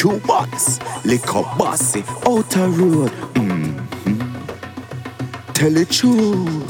shoebox, liquor bossy, outer road. Tell the truth.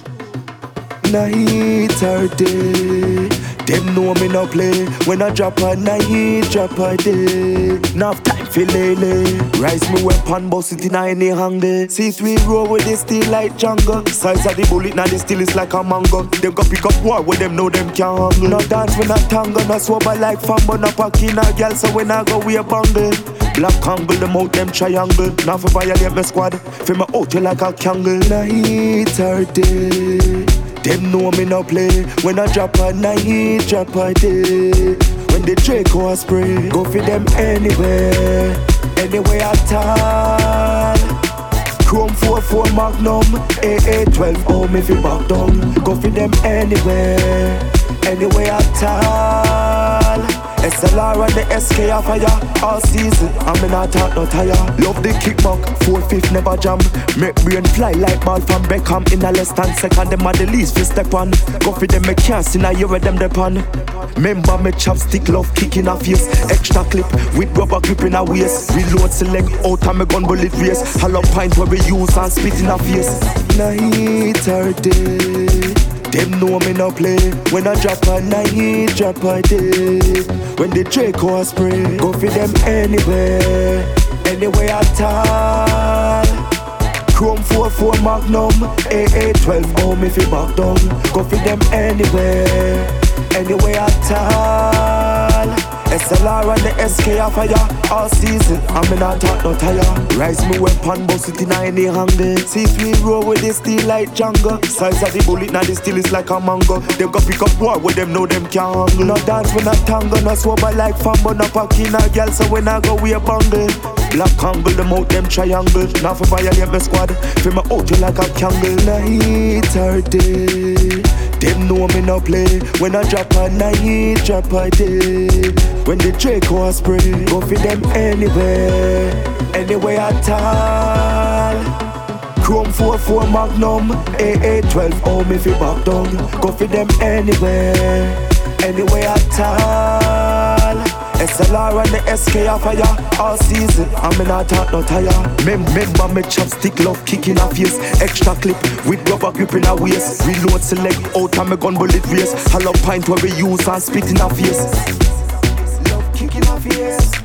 Night or day, them know me no play. When I drop a night, drop a day. Enough time for lele. Rise me weapon, bust it in any hangle. C3 roll with the steel like jungle. Size of the bullet, now the steel is like a mango. Them go pick up war when them know them can't handle. No dance when I tangle, no swabber like fambo. No packing a girl, so when I go we a bangle. Black angle, them out them triangle. Now for violate my squad, for my out you like a candle. Night or day, them know me no play. When I drop a night, drop a day. When the Draco a spray, go for them anywhere, anywhere at all. Chrome 44 Magnum, AA12 oh me fi back down. Go for them anywhere, anywhere at all. SLR and the SK a fire all season, and me not talk no tire. Love the kickback, 4/5 never jam. Make brain fly like ball from Beckham. In a less than second, them are the least fi step on. Go for them, me can't see now you where them depend. Remember me chopstick love kick in a face. Extra clip with rubber grip in a waist. Reload select out and me gun bullet race. Hollow pint where we use and spit in a face. Night or day, them know me no play. When I drop a night, drop a day. When the Draco a spray, go for them anywhere, anywhere at all. Chrome 44 Magnum, AA12 oh me fi back down. Go for them anywhere, anywhere at all. SLR and the SK a fire all season, and me not talk no tire. Rise me weapon, bust it in any hangle. C3 roll with the steel like jungle. Size of the bullet, now the steel is like a mango. Them go pick up war with them know them can't handle. No dance when I tangle, no swabber like fambo. No packing a girl, so when I go we a bangle. Black angle, them out them triangle. Now for violate my squad, for my out you like a candle. Night or day, them know me no play. When I drop a night, drop a day. When the Draco a spray, go for them anywhere, anywhere at all. Chrome 44 Magnum, AA12 oh me fi back down. Go for them anywhere, anywhere at all. SLR and the SK a fire all season, and me not talk no tire. Remember me chopstick love kick in a face. Extra clip with rubber grip in a waist. Reload select out and me gun bullet race. Hollow pint where we use and spit in a face. Love kick in a face.